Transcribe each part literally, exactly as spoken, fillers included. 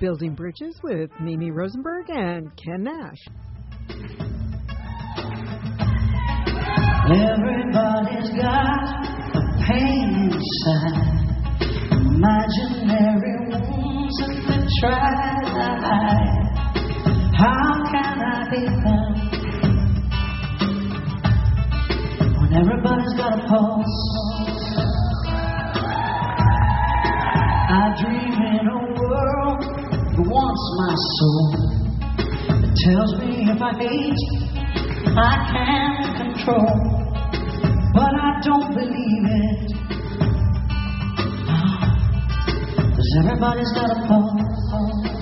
Building Bridges with Mimi Rosenberg and Ken Nash. Everybody's got a pain inside, imaginary wounds that they try to hide. How can I be found when everybody's got a pulse? I dream in a world that wants my soul. It tells me if I hate, I can control. But I don't believe it, cause everybody's got a pulse.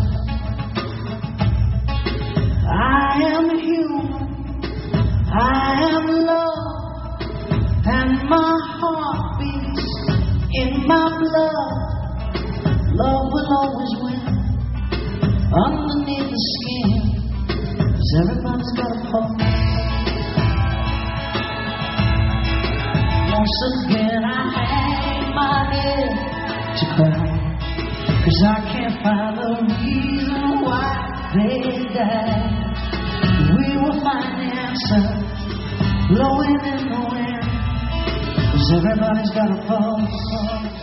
I am human, I am love, and my heart beats in my blood. Love will always win underneath the skin, cause everybody's got a pulse. Once again I hang my head to cry, cause I can't find the reason why they died. We will find the answer blowing in the wind, cause everybody's got a pulse.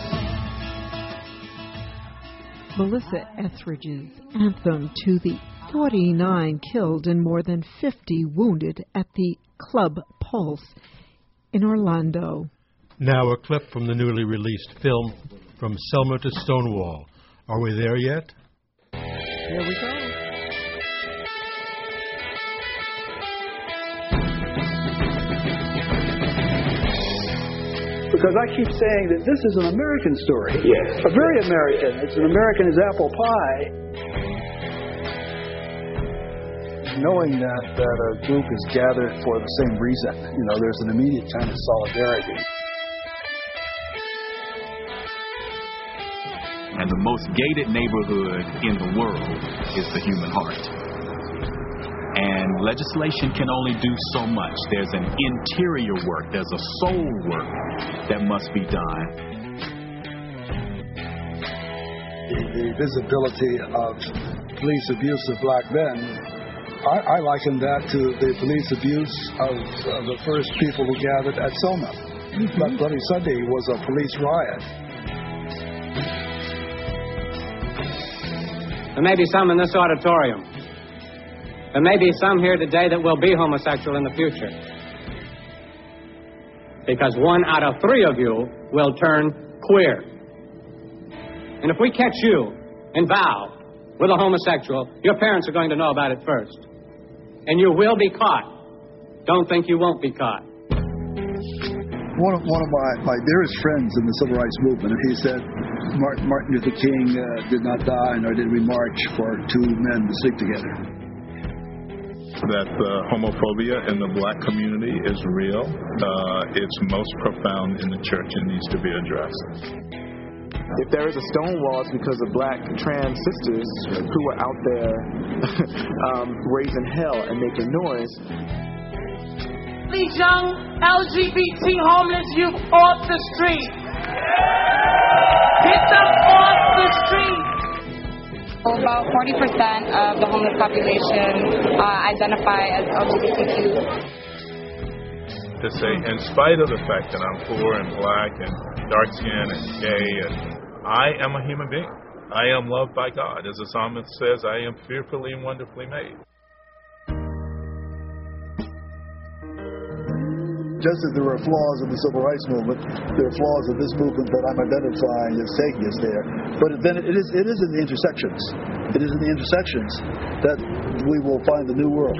Melissa Etheridge's anthem to the forty-nine killed and more than fifty wounded at the Club Pulse in Orlando. Now a clip from the newly released film From Selma to Stonewall. Are we there yet? Here we go. Because I keep saying that this is an American story. Yes. A very American. It's an American as apple pie. Knowing that, that a group is gathered for the same reason, you know, there's an immediate kind of solidarity. And the most gated neighborhood in the world is the human heart. And legislation can only do so much. There's an interior work, there's a soul work that must be done. The, the visibility of police abuse of black men, I, I liken that to the police abuse of uh, the first people who gathered at Selma. Mm-hmm. Black Bloody Sunday was a police riot. There may be some in this auditorium. There may be some here today that will be homosexual in the future. Because one out of three of you will turn queer. And if we catch you in vow with a homosexual, your parents are going to know about it first. And you will be caught. Don't think you won't be caught. One of, one of my, my dearest friends in the civil rights movement, he said, Martin, Martin Luther King uh, did not die, nor did we march for two men to sleep together. That uh, homophobia in the black community is real. Uh, it's most profound in the church and needs to be addressed. If there is a Stonewall, it's because of black trans sisters who are out there um, raising hell and making noise. These young L G B T homeless youth off the street. Get them off the street. About forty percent of the homeless population uh, identify as L G B T Q. To say, in spite of the fact that I'm poor and black and dark-skinned and gay, and I am a human being. I am loved by God. As the psalmist says, I am fearfully and wonderfully made. Just as there were flaws in the civil rights movement, there are flaws in this movement that I'm identifying as taking us there. But then it is it is in the intersections. It is in the intersections that we will find the new world.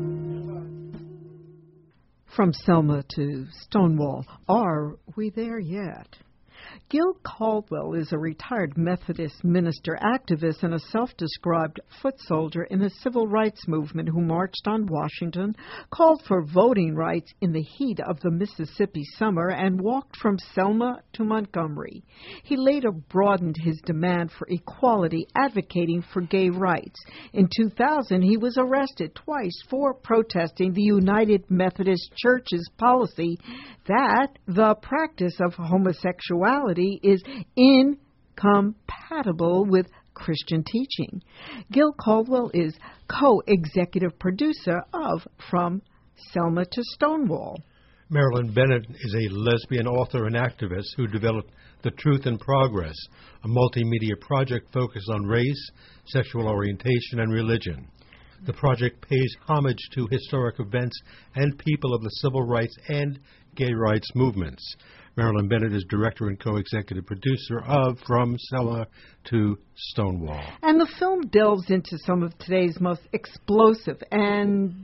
From Selma to Stonewall, are we there yet? Gil Caldwell is a retired Methodist minister, activist, and a self-described foot soldier in the civil rights movement who marched on Washington, called for voting rights in the heat of the Mississippi summer, and walked from Selma to Montgomery. He later broadened his demand for equality, advocating for gay rights. In two thousand, he was arrested twice for protesting the United Methodist Church's policy that the practice of homosexuality is incompatible with Christian teaching. Gil Caldwell is co-executive producer of From Selma to Stonewall. Marilyn Bennett is a lesbian author and activist who developed The Truth in Progress, a multimedia project focused on race, sexual orientation, and religion. The project pays homage to historic events and people of the civil rights and gay rights movements. Marilyn Bennett is director and co-executive producer of From Selma to Stonewall. And the film delves into some of today's most explosive and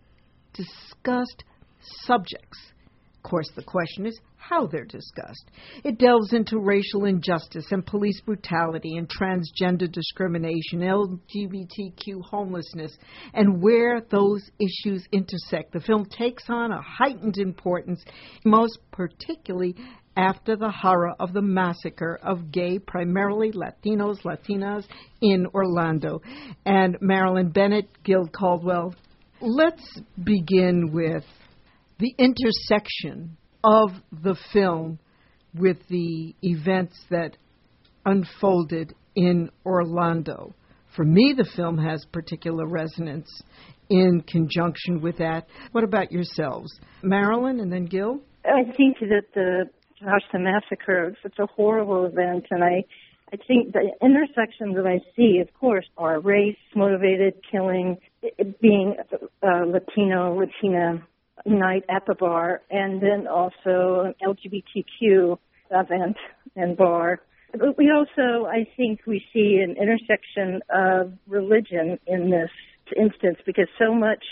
discussed subjects. Of course, the question is how they're discussed. It delves into racial injustice and police brutality and transgender discrimination, L G B T Q homelessness, and where those issues intersect. The film takes on a heightened importance, most particularly after the horror of the massacre of gay, primarily Latinos, Latinas in Orlando. And Marilyn Bennett, Gil Caldwell, let's begin with the intersection of the film with the events that unfolded in Orlando. For me, the film has particular resonance in conjunction with that. What about yourselves? Marilyn and then Gil? I think that the, gosh, the massacre, it's a horrible event, and I, I think the intersections that I see, of course, are race-motivated killing, it being uh, Latino, Latina night at the bar, and then also an L G B T Q event and bar. But we also, I think, we see an intersection of religion in this instance, because so much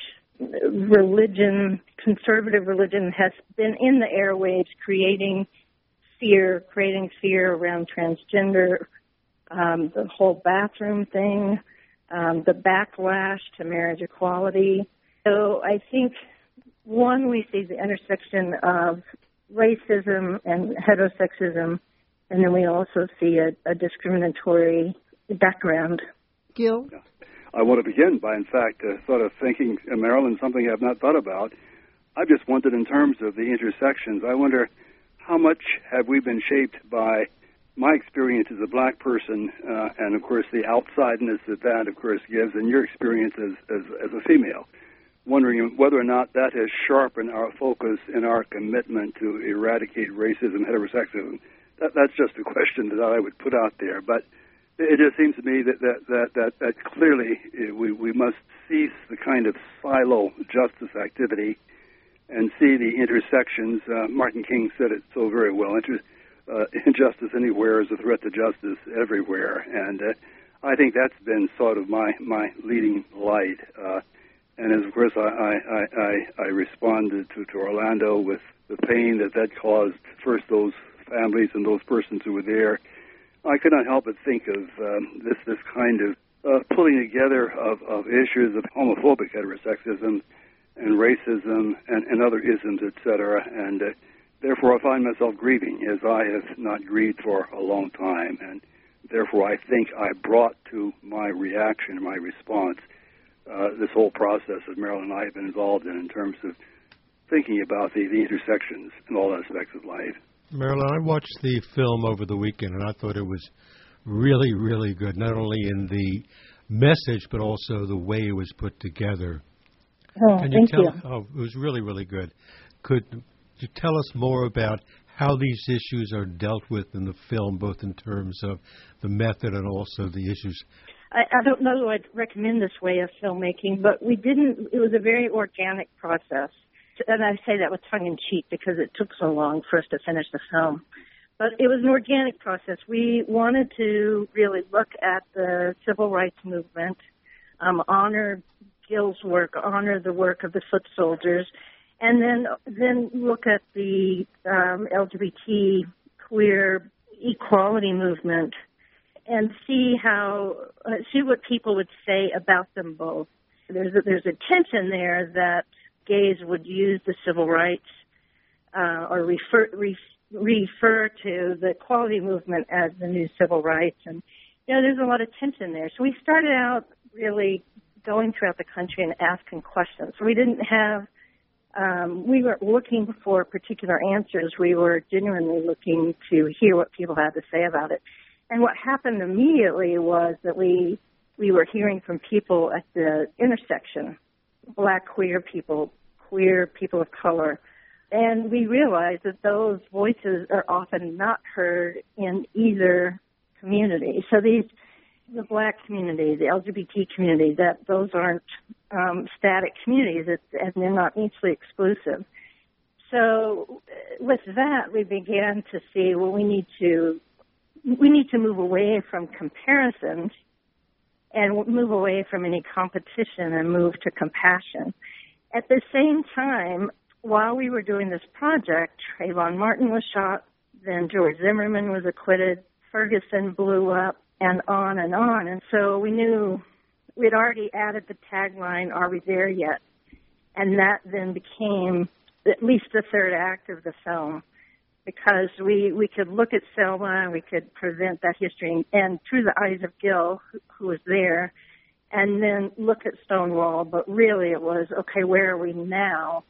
religion, conservative religion, has been in the airwaves, creating fear, creating fear around transgender, um, the whole bathroom thing, um, the backlash to marriage equality. So I think, one, we see the intersection of racism and heterosexism, and then we also see a, a discriminatory background. Gil? Yeah. I want to begin by, in fact, uh, sort of thinking, uh, Marilyn, something I've not thought about. I've just wondered in terms of the intersections. I wonder how much have we been shaped by my experience as a black person, uh, and, of course, the outsideness that that, of course, gives, and your experience as, as, as a female. Wondering whether or not that has sharpened our focus in our commitment to eradicate racism, heterosexism. That, that's just a question that I would put out there. But it just seems to me that that, that, that, that clearly we, we must cease the kind of silo justice activity and see the intersections. Uh, Martin King said it so very well. Inter, uh, injustice anywhere is a threat to justice everywhere. And uh, I think that's been sort of my, my leading light. Uh, And as, of course, I, I, I, I responded to, to Orlando with the pain that that caused, first those families and those persons who were there, I could not help but think of um, this this kind of uh, pulling together of, of issues of homophobic heterosexism and racism and, and other isms, et cetera. And uh, therefore, I find myself grieving, as I have not grieved for a long time. And therefore, I think I brought to my reaction, my response, Uh, this whole process that Marilyn and I have been involved in in terms of thinking about the, the intersections in all aspects of life. Marilyn, I watched the film over the weekend, and I thought it was really, really good, not only in the message, but also the way it was put together. Oh, Can you thank tell, you. Oh, it was really, really good. Could you tell us more about how these issues are dealt with in the film, both in terms of the method and also the issues? I, I don't know I'd recommend this way of filmmaking, but we didn't, it was a very organic process. And I say that with tongue-in-cheek because it took so long for us to finish the film. But it was an organic process. We wanted to really look at the civil rights movement, um, honor Gil's work, honor the work of the foot soldiers, and then then look at the um, L G B T queer equality movement and see how uh, see what people would say about them both. There's a, there's a tension there that gays would use the civil rights uh, or refer re, refer to the equality movement as the new civil rights, and you know there's a lot of tension there. So we started out really going throughout the country and asking questions. We didn't have um, we weren't looking for particular answers. We were genuinely looking to hear what people had to say about it. And what happened immediately was that we we were hearing from people at the intersection, black queer people, queer people of color, and we realized that those voices are often not heard in either community. So these, the black community, the L G B T community, that those aren't um, static communities, and they're not mutually exclusive. So with that, we began to see, well, we need to we need to move away from comparisons and move away from any competition and move to compassion. At the same time, while we were doing this project, Trayvon Martin was shot, then George Zimmerman was acquitted, Ferguson blew up, and on and on. And so we knew we'd already added the tagline, "Are we there yet?" And that then became at least the third act of the film, because we, we could look at Selma and we could present that history and through the eyes of Gil, who, who was there, and then look at Stonewall. But really it was, okay, where are we now?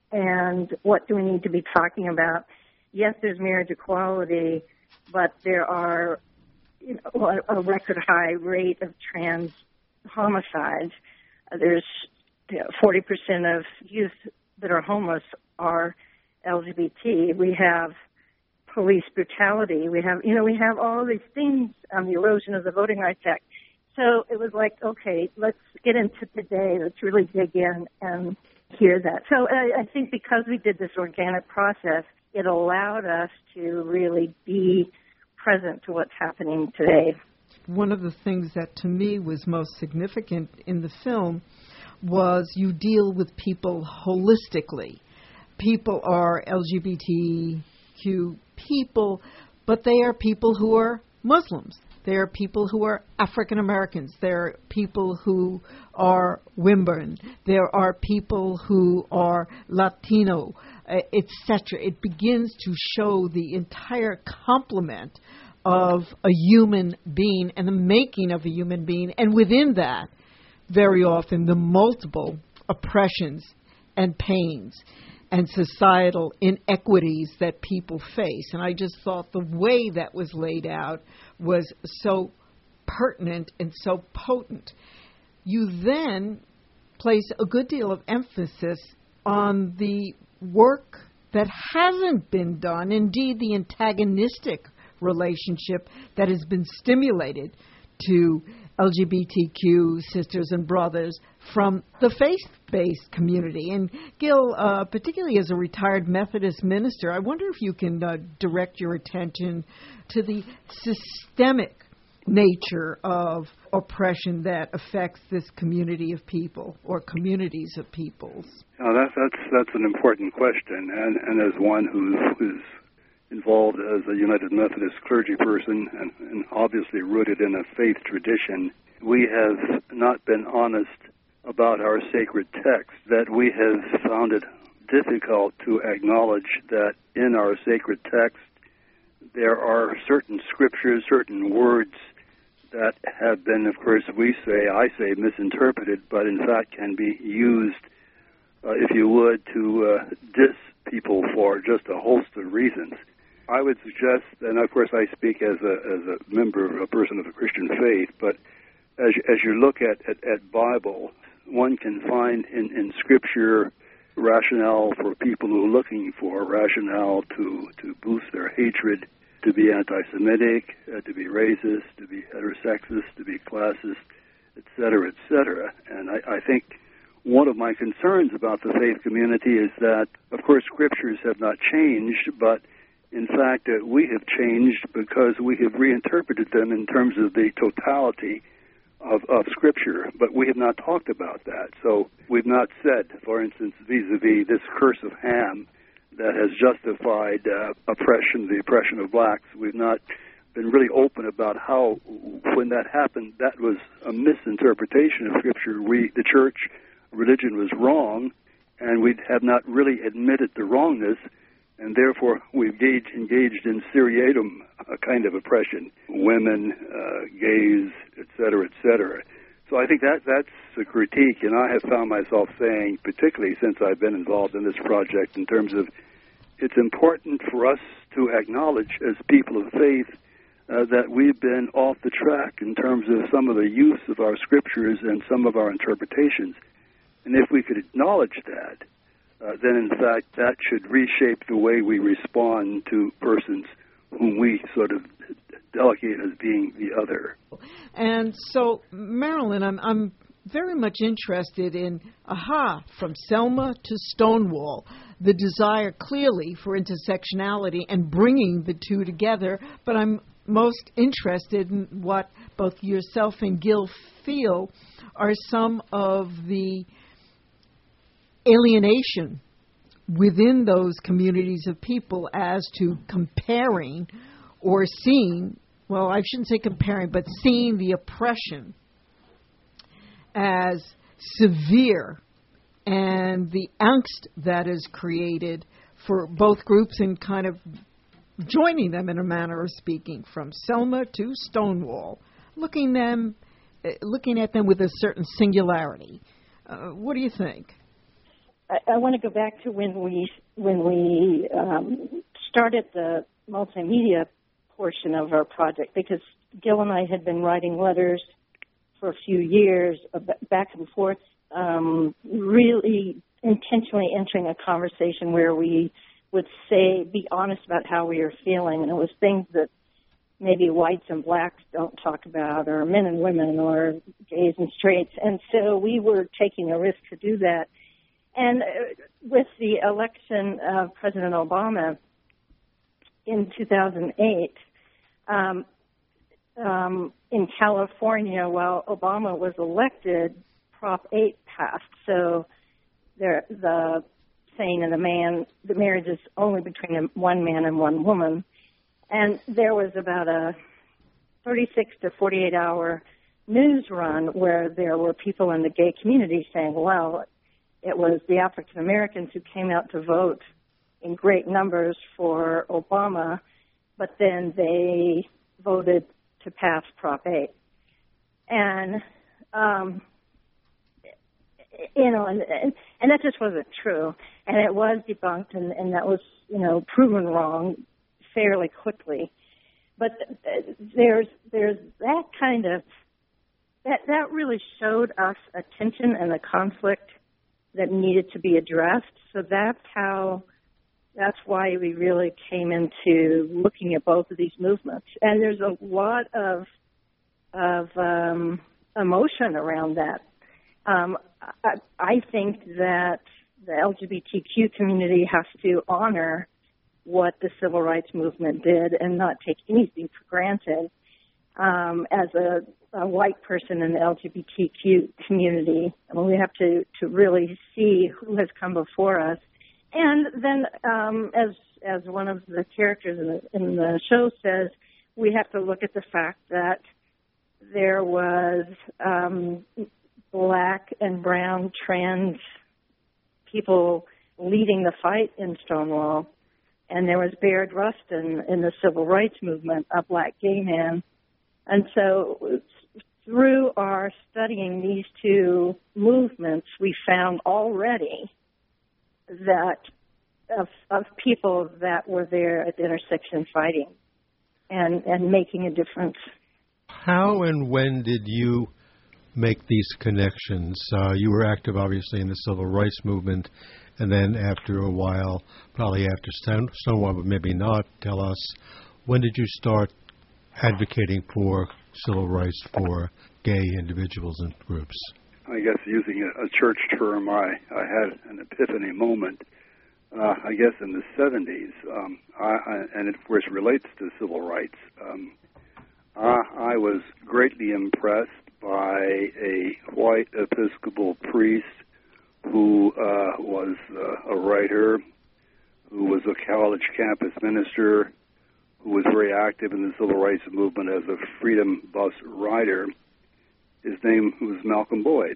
And what do we need to be talking about? Yes, there's marriage equality, but there are, you know, a record high rate of trans homicides. There's you know, forty percent of youth that are homeless are L G B T. We have police brutality. We have, you know, we have all these things, um, the erosion of the Voting Rights Act. So it was like, okay, let's get into today. Let's really dig in and hear that. So I, I think because we did this organic process, it allowed us to really be present to what's happening today. One of the things that to me was most significant in the film was you deal with people holistically. People are L G B T Q people, but they are people who are Muslims. They are people who are African Americans. There are people who are women. There are people who are Latino, uh, et cetera. It begins to show the entire complement of a human being and the making of a human being, and within that, very often, the multiple oppressions and pains and societal inequities that people face. And I just thought the way that was laid out was so pertinent and so potent. You then place a good deal of emphasis on the work that hasn't been done, indeed the antagonistic relationship that has been stimulated to L G B T Q sisters and brothers from the faith-based community. And Gil, uh, particularly as a retired Methodist minister, I wonder if you can uh, direct your attention to the systemic nature of oppression that affects this community of people or communities of peoples. Now that, that's that's an important question, and, and as one who's, who's involved as a United Methodist clergy person and, and obviously rooted in a faith tradition, we have not been honest about our sacred text, that we have found it difficult to acknowledge that in our sacred text there are certain scriptures, certain words that have been, of course, we say, I say, misinterpreted, but in fact can be used, uh, if you would, to uh, diss people for just a host of reasons. I would suggest, and of course I speak as a as a member, a person of the Christian faith, but as as you look at, at, at Bible, one can find in, in Scripture rationale for people who are looking for rationale to, to boost their hatred, to be anti-Semitic, uh, to be racist, to be heterosexist, to be classist, et cetera, et cetera. And I, I think one of my concerns about the faith community is that, of course, Scriptures have not changed, but in fact, uh, we have changed because we have reinterpreted them in terms of the totality of, of Scripture, but we have not talked about that. So we've not said, for instance, vis-a-vis this curse of Ham that has justified uh, oppression, the oppression of blacks, we've not been really open about how, when that happened, that was a misinterpretation of Scripture. We, the church, religion was wrong, and we have not really admitted the wrongness, and therefore we've engaged, engaged in seriatim, a kind of oppression, women, uh, gays, et cetera, et cetera. So I think that that's a critique, and I have found myself saying, particularly since I've been involved in this project, in terms of it's important for us to acknowledge as people of faith uh, that we've been off the track in terms of some of the use of our scriptures and some of our interpretations. And if we could acknowledge that, uh, then in fact that should reshape the way we respond to persons whom we sort of delegate as being the other. And so, Marilyn, I'm, I'm very much interested in, aha, from Selma to Stonewall, the desire clearly for intersectionality and bringing the two together, but I'm most interested in what both yourself and Gil feel are some of the alienation within those communities of people as to comparing or seeing, well, I shouldn't say comparing, but seeing the oppression as severe and the angst that is created for both groups and kind of joining them in a manner of speaking from Selma to Stonewall, looking them, looking at them with a certain singularity. Uh, what do you think? I, I want to go back to when we when we um, started the multimedia portion of our project, because Gil and I had been writing letters for a few years back and forth, um, really intentionally entering a conversation where we would say, be honest about how we are feeling. And it was things that maybe whites and blacks don't talk about, or men and women, or gays and straights. And so we were taking a risk to do that. And with the election of President Obama in two thousand eight, um, um, in California, while Obama was elected, Prop eight passed. So there, the saying of the man, the marriage is only between one man and one woman. And there was about a thirty-six to forty-eight hour news run where there were people in the gay community saying, well, it was the African Americans who came out to vote in great numbers for Obama, but then they voted to pass Prop eight. And, um, you know, and, and, and that just wasn't true. And it was debunked, and, and that was, you know, proven wrong fairly quickly. But there's there's that kind of, that, that really showed us a tension and a conflict that needed to be addressed. So that's how, that's why we really came into looking at both of these movements. And there's a lot of, of um, emotion around that. Um, I, I think that the L G B T Q community has to honor what the civil rights movement did and not take anything for granted. Um, as a, a white person in the L G B T Q community, I mean, we have to, to really see who has come before us. And then, um, as as one of the characters in the, in the show says, we have to look at the fact that there was um, black and brown trans people leading the fight in Stonewall, and there was Baird Rustin in the civil rights movement, a black gay man. And so through our studying these two movements, we found already that of, of people that were there at the intersection fighting and, and making a difference. How and when did you make these connections? Uh, you were active, obviously, in the civil rights movement, and then after a while, probably after Stone- Stonewall, but maybe not, tell us, when did you start advocating for civil rights for gay individuals and groups? I guess using a, a church term, I, I had an epiphany moment, uh, I guess in the seventies, um, I, I, and it, of course, relates to civil rights. Um, I, I was greatly impressed by a white Episcopal priest who uh, was uh, a writer, who was a college campus minister, who was very active in the civil rights movement as a freedom bus rider. His name was Malcolm Boyd.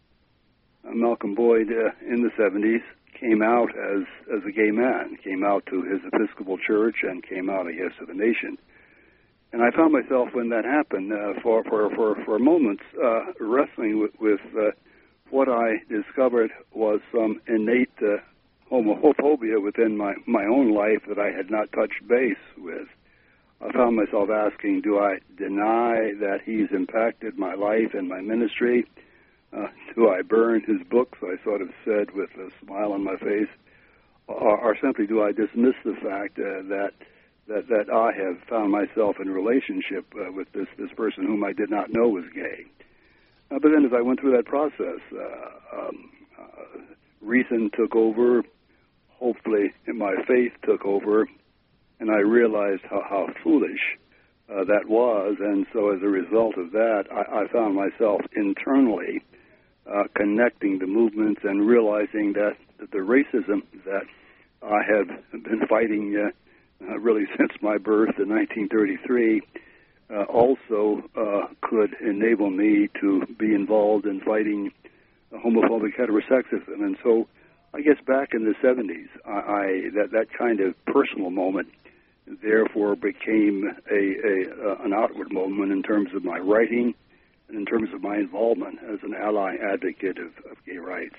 Uh, Malcolm Boyd, uh, in the seventies, came out as, as a gay man, came out to his Episcopal church and came out, I guess, to the nation. And I found myself, when that happened, uh, for, for, for, for moments, uh, wrestling with, with uh, what I discovered was some innate uh, homophobia within my, my own life that I had not touched base with. I found myself asking, do I deny that he's impacted my life and my ministry? Uh, do I burn his books, I sort of said with a smile on my face, or, or simply do I dismiss the fact uh, that, that that I have found myself in a relationship uh, with this, this person whom I did not know was gay? Uh, but then as I went through that process, uh, um, uh, reason took over, hopefully my faith took over, and I realized how, how foolish uh, that was, and so as a result of that, I, I found myself internally uh, connecting the movements and realizing that the racism that I have been fighting uh, uh, really since my birth in nineteen thirty-three uh, also uh, could enable me to be involved in fighting homophobic heterosexism. And so I guess back in the seventies, I, I that, that kind of personal moment therefore became a, a uh, an outward moment in terms of my writing and in terms of my involvement as an ally advocate of, of gay rights.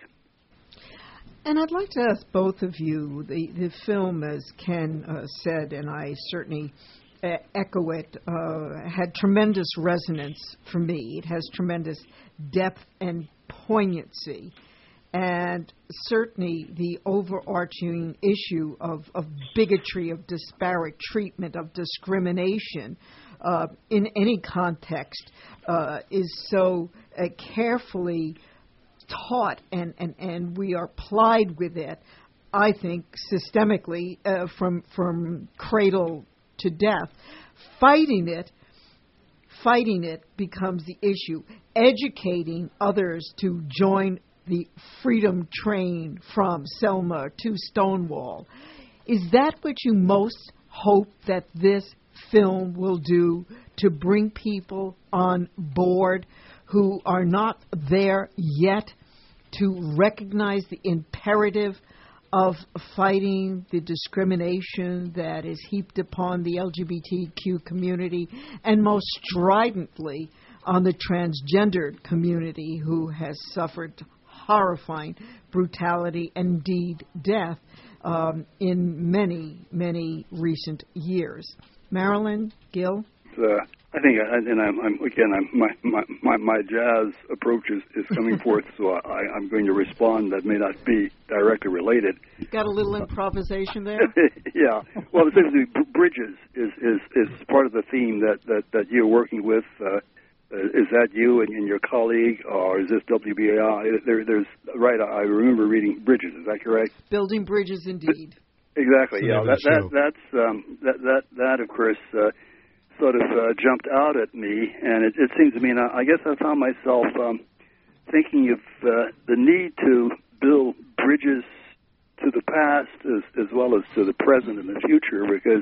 And I'd like to ask both of you, the, the film, as Ken uh, said, and I certainly uh, echo it, uh, had tremendous resonance for me. It has tremendous depth and poignancy. And certainly the overarching issue of, of bigotry, of disparate treatment, of discrimination uh, in any context uh, is so uh, carefully taught, and, and, and we are plied with it, I think, systemically uh, from from cradle to death. Fighting it, fighting it becomes the issue. Educating others to join the freedom train from Selma to Stonewall. Is that what you most hope that this film will do, to bring people on board who are not there yet, to recognize the imperative of fighting the discrimination that is heaped upon the L G B T Q community, and most stridently on the transgendered community, who has suffered horrifying brutality, indeed death, um, in many, many recent years. Marilyn, Gil? Uh, I think, I, and I'm, I'm again, I'm, my, my, my, my jazz approach is, is coming forth, so I, I'm going to respond that may not be directly related. Got a little improvisation there? Yeah. Well, essentially, bridges is, is, is part of the theme that, that, that you're working with. Uh, is that you and, and your colleague, or is this W B A I? There, there's right. I remember reading Bridges. Is that correct? Building bridges, indeed. Exactly. Yeah. That, that that's um, that that that of course uh, sort of uh, jumped out at me, and it, it seems to me. And I, I guess I found myself um, thinking of uh, the need to build bridges to the past as, as well as to the present and the future, because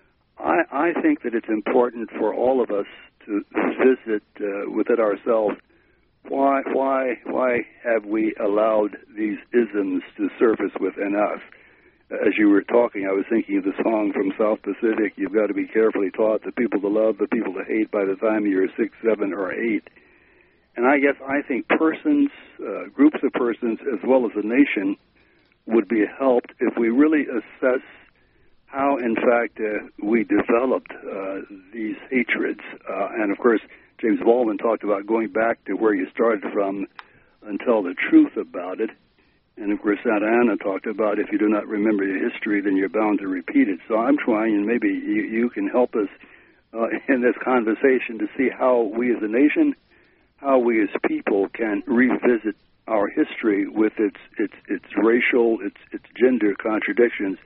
I, I think that it's important for all of us to visit uh, within ourselves. Why, why, why have we allowed these isms to surface within us? As you were talking, I was thinking of the song from South Pacific, "You've got to be carefully taught, the people to love, the people to hate by the time you're six, seven, or eight." And I guess I think persons, uh, groups of persons, as well as a nation, would be helped if we really assess how, in fact, uh, we developed uh, these hatreds. Uh, and, of course, James Baldwin talked about going back to where you started from and tell the truth about it. And, of course, Santa Anna talked about if you do not remember your history, then you're bound to repeat it. So I'm trying, and maybe you, you can help us uh, in this conversation to see how we as a nation, how we as people can revisit our history with its its its racial, its its gender contradictions,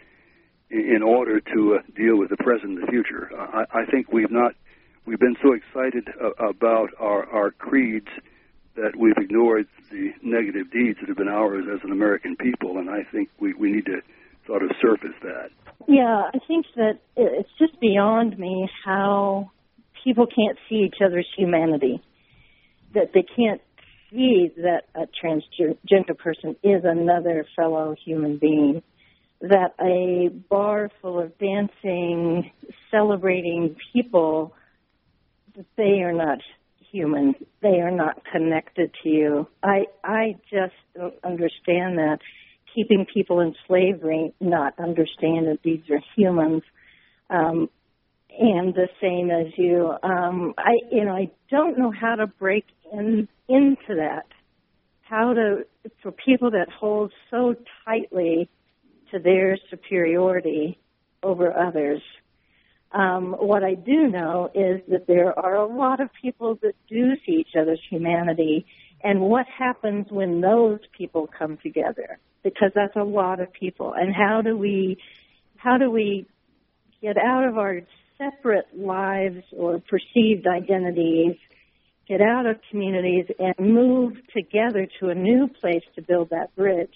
in order to uh, deal with the present and the future. Uh, I, I think we've not, we've been so excited uh, about our, our creeds that we've ignored the negative deeds that have been ours as an American people, and I think we, we need to sort of surface that. Yeah, I think that it's just beyond me how people can't see each other's humanity, that they can't see that a transgender person is another fellow human being, that a bar full of dancing, celebrating people, that they are not human. They are not connected to you. I I just don't understand that. Keeping people in slavery, not understand that these are humans. Um, am the same as you. Um, I, you know, I don't know how to break in into that. How to, for people that hold so tightly to their superiority over others. Um, what I do know is that there are a lot of people that do see each other's humanity, and what happens when those people come together, because that's a lot of people. And how do we, how do we get out of our separate lives or perceived identities, get out of communities, and move together to a new place to build that bridge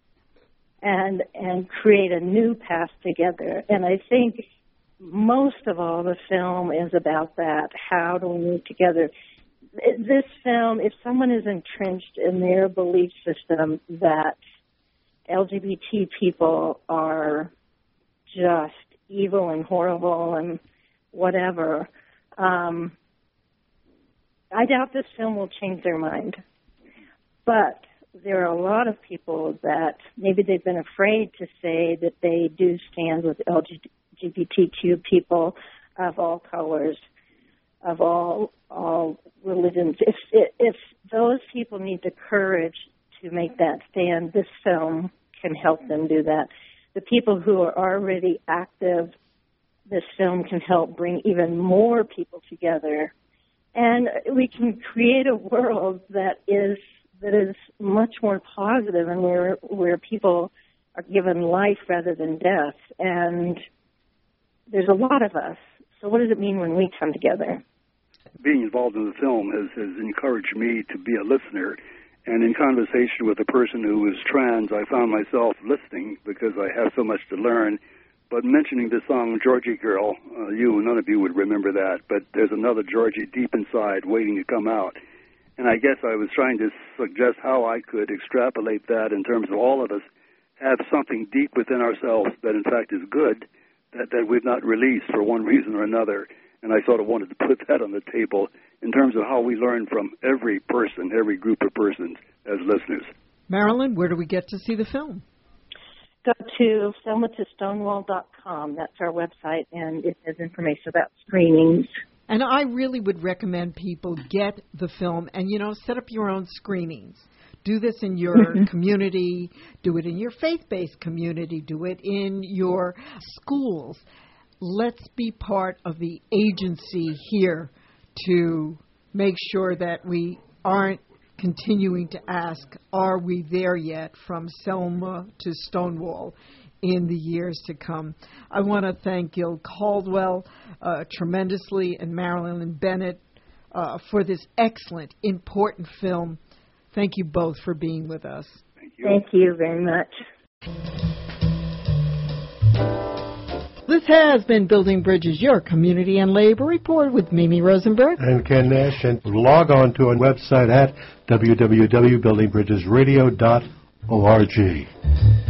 and and create a new path together. And I think most of all, the film is about that. How do we move together? This film, if someone is entrenched in their belief system that L G B T people are just evil and horrible and whatever, um, I doubt this film will change their mind. But there are a lot of people that maybe they've been afraid to say that they do stand with L G B T Q people of all colors, of all all religions. If if those people need the courage to make that stand, this film can help them do that. The people who are already active, this film can help bring even more people together. And we can create a world that is that is much more positive, and where where people are given life rather than death. And there's a lot of us. So what does it mean when we come together? Being involved in the film has, has encouraged me to be a listener. And in conversation with a person who is trans, I found myself listening because I have so much to learn. But mentioning the song Georgie Girl, uh, you, none of you would remember that, but there's another Georgie deep inside waiting to come out. And I guess I was trying to suggest how I could extrapolate that in terms of all of us have something deep within ourselves that in fact is good, that, that we've not released for one reason or another. And I sort of wanted to put that on the table in terms of how we learn from every person, every group of persons as listeners. Marilyn, where do we get to see the film? Go to selma to stonewall dot com. That's our website, and it has information about screenings. And I really would recommend people get the film and, you know, set up your own screenings. Do this in your mm-hmm. community. Do it in your faith-based community. Do it in your schools. Let's be part of the agency here to make sure that we aren't continuing to ask, are we there yet, from Selma to Stonewall in the years to come. I want to thank Gil Caldwell uh, tremendously and Marilyn Bennett uh, for this excellent, important film. Thank you both for being with us. Thank you. Thank you very much. This has been Building Bridges, your community and labor report with Mimi Rosenberg and Ken Nash. And log on to our website at w w w dot building bridges radio dot org.